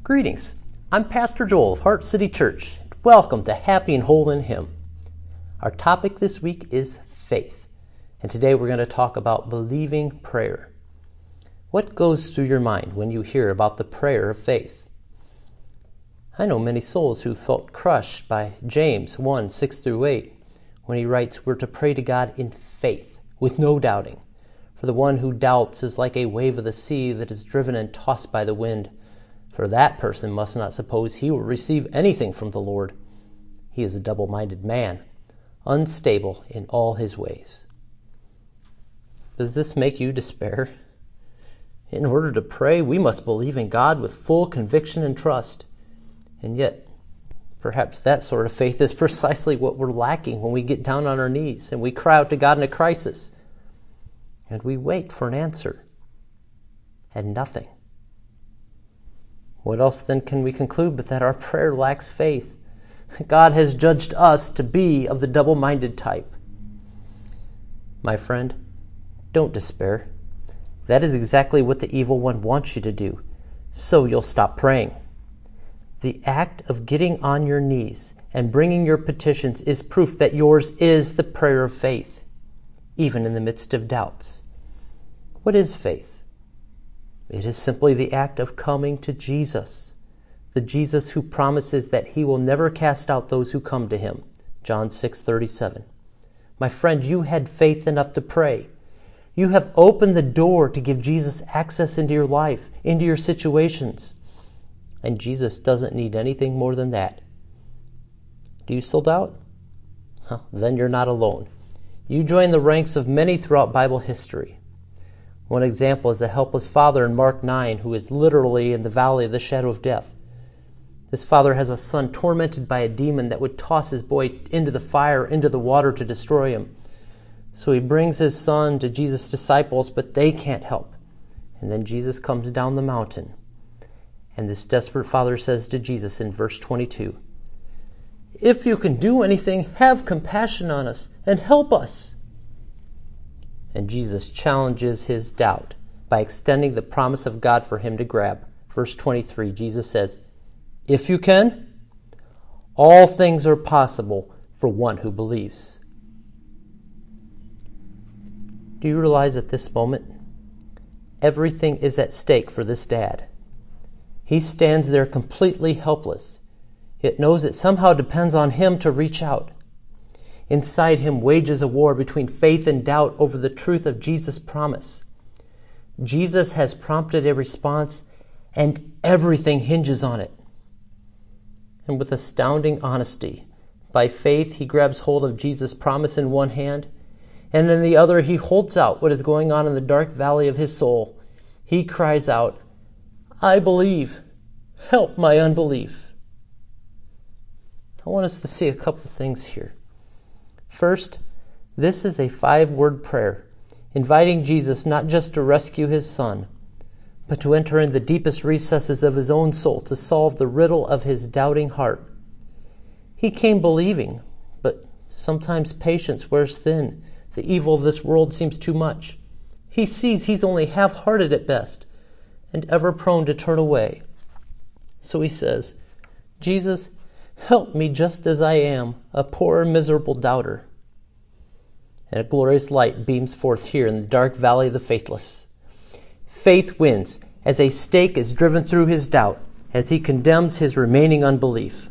Greetings, I'm Pastor Joel of Heart City Church. Welcome to Happy and Whole in Him. Our topic this week is faith, and today we're going to talk about believing prayer. What goes through your mind when you hear about the prayer of faith? I know many souls who felt crushed by James 1, 6 through 8, when he writes, we're to pray to God in faith, with no doubting. For the one who doubts is like a wave of the sea that is driven and tossed by the wind. For that person must not suppose he will receive anything from the Lord. He is a double-minded man, unstable in all his ways. Does this make you despair? In order to pray, we must believe in God with full conviction and trust. And yet, perhaps that sort of faith is precisely what we're lacking when we get down on our knees and we cry out to God in a crisis. And we wait for an answer. And nothing. What else then can we conclude but that our prayer lacks faith? God has judged us to be of the double-minded type. My friend, don't despair. That is exactly what the evil one wants you to do, so you'll stop praying. The act of getting on your knees and bringing your petitions is proof that yours is the prayer of faith, even in the midst of doubts. What is faith? It is simply the act of coming to Jesus, the Jesus who promises that he will never cast out those who come to him, John 6:37. My friend, you had faith enough to pray. You have opened the door to give Jesus access into your life, into your situations. And Jesus doesn't need anything more than that. Do you still doubt? Then you're not alone. You join the ranks of many throughout Bible history. One example is a helpless father in Mark 9 who is literally in the valley of the shadow of death. This father has a son tormented by a demon that would toss his boy into the fire, into the water to destroy him. So he brings his son to Jesus' disciples, but they can't help. And then Jesus comes down the mountain. And this desperate father says to Jesus in verse 22, "If you can do anything, have compassion on us and help us." And Jesus challenges his doubt by extending the promise of God for him to grab. Verse 23, Jesus says, "If you can, all things are possible for one who believes." Do you realize at this moment, everything is at stake for this dad? He stands there completely helpless, yet knows it somehow depends on him to reach out. Inside him wages a war between faith and doubt over the truth of Jesus' promise. Jesus has prompted a response, and everything hinges on it. And with astounding honesty, by faith he grabs hold of Jesus' promise in one hand, and in the other he holds out what is going on in the dark valley of his soul. He cries out, "I believe. Help my unbelief." I want us to see a couple things here. First, this is a 5-word prayer, inviting Jesus not just to rescue his son, but to enter in the deepest recesses of his own soul to solve the riddle of his doubting heart. He came believing, but sometimes patience wears thin. The evil of this world seems too much. He sees he's only half-hearted at best, and ever prone to turn away. So he says, "Jesus, help me just as I am, a poor, miserable doubter." And a glorious light beams forth here in the dark valley of the faithless. Faith wins as a stake is driven through his doubt, as he condemns his remaining unbelief.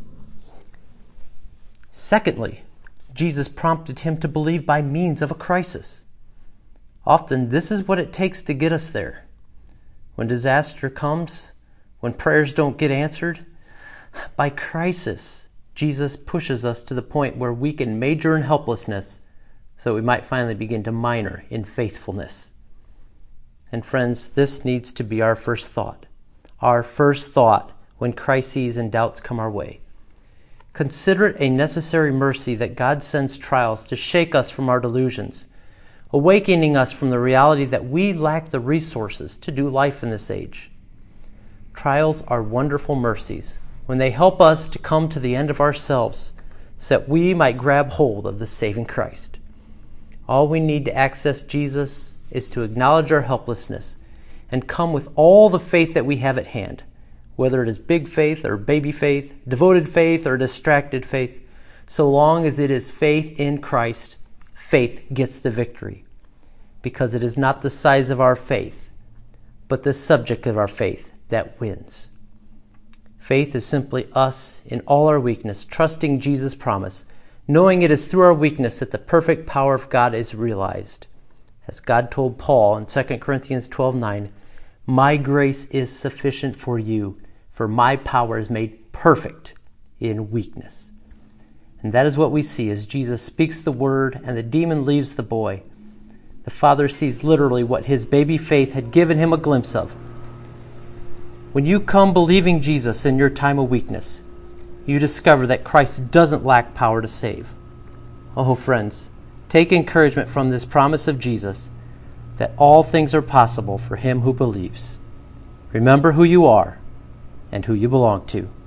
Secondly, Jesus prompted him to believe by means of a crisis. Often this is what it takes to get us there. When disaster comes, when prayers don't get answered, by crisis, Jesus pushes us to the point where we can major in helplessness so we might finally begin to minor in faithfulness. And friends, this needs to be our first thought. Our first thought when crises and doubts come our way. Consider it a necessary mercy that God sends trials to shake us from our delusions, awakening us from the reality that we lack the resources to do life in this age. Trials are wonderful mercies when they help us to come to the end of ourselves so that we might grab hold of the saving Christ. All we need to access Jesus is to acknowledge our helplessness and come with all the faith that we have at hand, whether it is big faith or baby faith, devoted faith or distracted faith. So long as it is faith in Christ, faith gets the victory, because it is not the size of our faith, but the subject of our faith that wins. Faith is simply us in all our weakness, trusting Jesus' promise, knowing it is through our weakness that the perfect power of God is realized. As God told Paul in 2 Corinthians 12:9, "My grace is sufficient for you, for my power is made perfect in weakness." And that is what we see as Jesus speaks the word and the demon leaves the boy. The Father sees literally what his baby faith had given him a glimpse of. When you come believing Jesus in your time of weakness, you discover that Christ doesn't lack power to save. Oh, friends, take encouragement from this promise of Jesus that all things are possible for him who believes. Remember who you are and who you belong to.